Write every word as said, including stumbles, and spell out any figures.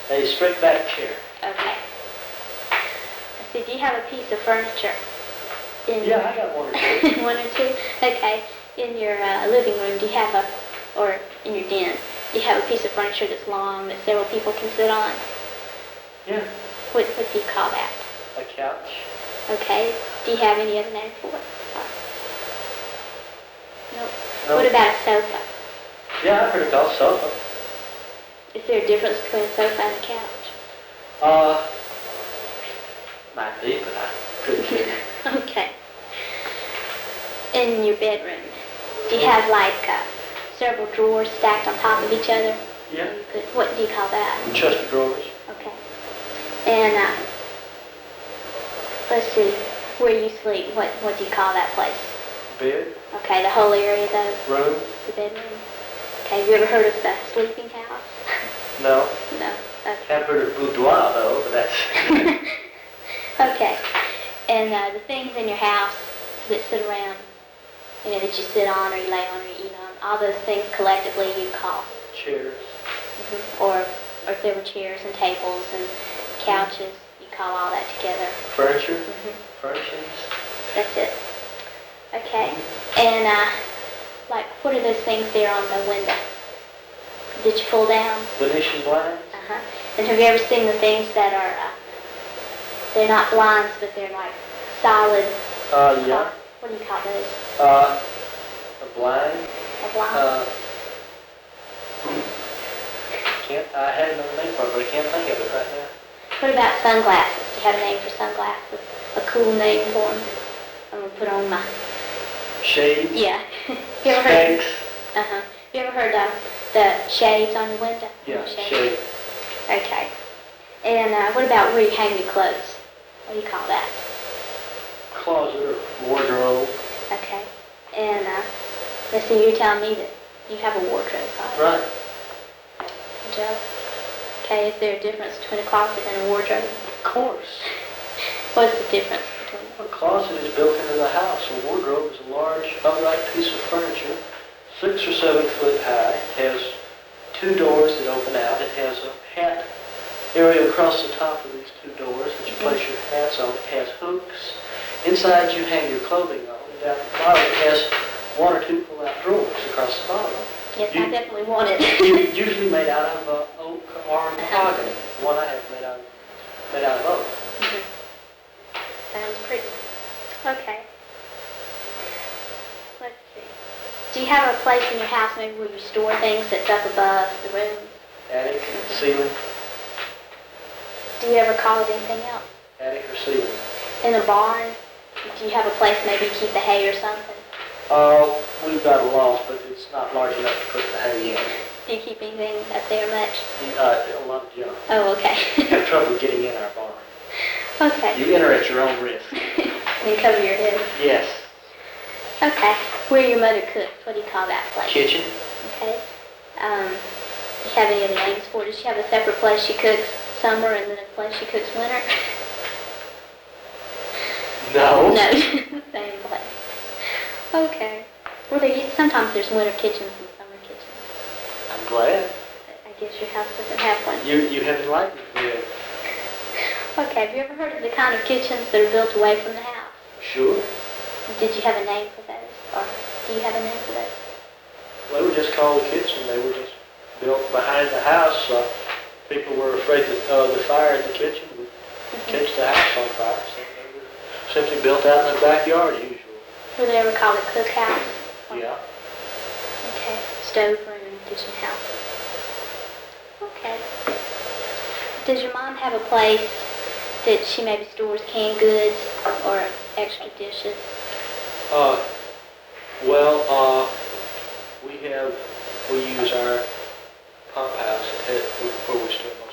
A straight back chair. Okay. Let's see, do you have a piece of furniture? In Yeah, your, I got one or two. one or two? Okay. In your uh, living room, do you have a, or in your den, do you have a piece of furniture that's long that several people can sit on? Yeah. What, what do you call that? A couch. Okay. Do you have any other name for it? Nope. No. What about a sofa? Yeah, I've heard it called sofa. Is there a difference between a sofa and a couch? Uh, might be, but I couldn't figure. Okay. In your bedroom, do you have like uh, several drawers stacked on top of each other? Yeah. You could, what do you call that? Chest of drawers. Okay. And uh, let's see, where you sleep, what what do you call that place? Bed. Okay, the whole area though? Room. The bedroom. Okay, have you ever heard of the sleeping house? No. No. Okay. I've heard of boudoir though, but that's... Okay. And uh, the things in your house that sit around, you know, that you sit on or you lay on or you eat on, all those things collectively you call? Chairs. Mm-hmm. Or, or if there were chairs and tables and couches, you call all that together? Furniture. Mm-hmm. Furnishings. That's it. Okay. And, uh, like, what are those things there on the window that you pull down? Venetian blinds. Uh-huh. And have you ever seen the things that are, uh, they're not blinds, but they're like solid? Uh, yeah. What do you call those? Uh, a blind. A blind? Uh, can't, I had another name for it, but I can't think of it right now. What about sunglasses? Do you have a name for sunglasses? A cool name for them? I'm going to put on my... Shades. Yeah. You ever heard? Specs. Uh-huh. You ever heard of the shades on your window? Yeah, Shades? shade. Okay. And uh, what about where you hang your clothes? What do you call that? Closet or wardrobe. Okay. And uh, let's see, you're telling me that you have a wardrobe, right? Right. Joe? Okay, is there a difference between a closet and a wardrobe? Of course. What's the difference between them? A closet is built into the house. A wardrobe is a large, upright piece of furniture, six or seven foot high. It has two doors that open out. It has a hat area across the top of these two doors that you place your hats on. It has hooks. Inside you hang your clothing on. And down at the bottom it has one or two pull-out drawers across the bottom. Yes, you, I definitely want it. Usually made out of uh, oak or mahogany. The one I have made out of, made out of oak. Mm-hmm. Sounds pretty. Okay. Let's see. Do you have a place in your house maybe where you store things that's up above the room? Attic, Mm-hmm. ceiling. Do you ever call it anything else? Attic or ceiling. In a barn? Do you have a place maybe to keep the hay or something? Uh, we've got a loft, but it's not large enough to put the hay in. Do you keep anything up there much? Uh, a lot of junk. Oh, okay. You have trouble getting in our barn. Okay. You enter at your own risk. And cover your head. Yes. Okay. Where your mother cooks, what do you call that place? Kitchen. Okay. Um, do you have any other names for it? Does she have a separate place she cooks summer and then a place she cooks winter? No. No. Same place. Okay. Well, there, sometimes there's winter kitchens and summer kitchens. I'm glad. I guess your house doesn't have one. You you have enlightened me. Okay. Have you ever heard of the kind of kitchens that are built away from the house? Sure. Did you have a name for those? Or do you have a name for those? They were just called a kitchen. They were just built behind the house. Uh, people were afraid that uh, the fire in the kitchen would Mm-hmm. catch the house on fire. So they were simply built out in the backyard usually. Were they ever called a cookhouse? Yeah. Okay. Stove room, kitchen house. Okay. Does your mom have a place that she maybe stores canned goods or extra dishes? Uh, well, uh, we have, we use our pump house at, where we store